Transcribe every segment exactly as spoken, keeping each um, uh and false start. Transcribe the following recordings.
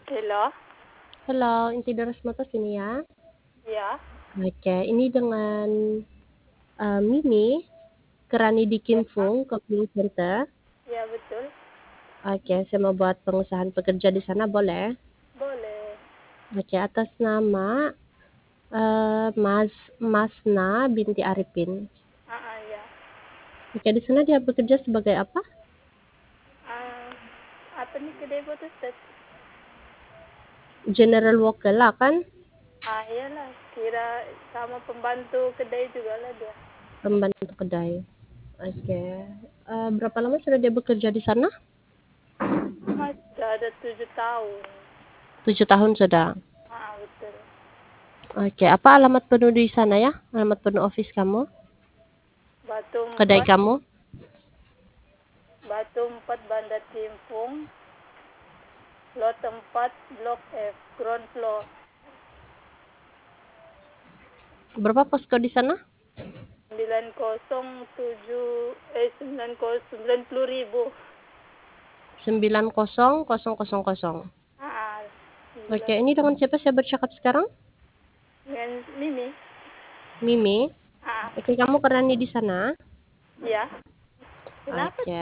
Halo. Halo, Intideres Motor sini ya. Ya. Oke, ini dengan uh, Mimi, Kerani di Ya. Kimfung, Kopling Center. Ya, betul. Oke, saya mau buat pengusahaan pekerja di sana, boleh? Boleh. Oke, atas nama uh, Mas Masna binti Arifin. Ah, ah, ya. Oke, di sana dia bekerja sebagai apa? Ah, apa nih kedai foto Ustaz? General worker lah kan? Ah, iyalah. Kira sama pembantu kedai juga lah dia. Pembantu kedai. Oke, uh, berapa lama sudah dia bekerja di sana? Mas, sudah ada tujuh tahun. Tujuh tahun sudah. Ah, betul. Oke, apa alamat penuh di sana ya? Alamat penuh office kamu? Batu Kedai empat, kamu? Batu empat Bandar Timpung, lot empat, blok F, ground floor. Berapa posko di sana? sembilan nol tujuh eh sembilan nol sembilan puluh ribu. sembilan kosong kosong kosong kosong. Ah, Oke, sembilan. ini dengan siapa saya bercakap sekarang? Dengan Mimi. Mimi. Ah, Oke, kamu kerani di sana? ya. Kenapa? Oke.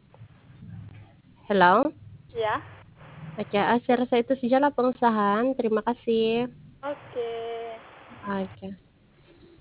Hello? Ya. Oke, ah, saya rasa itu sajalah pengusahaan. Terima kasih. Oke. Oke.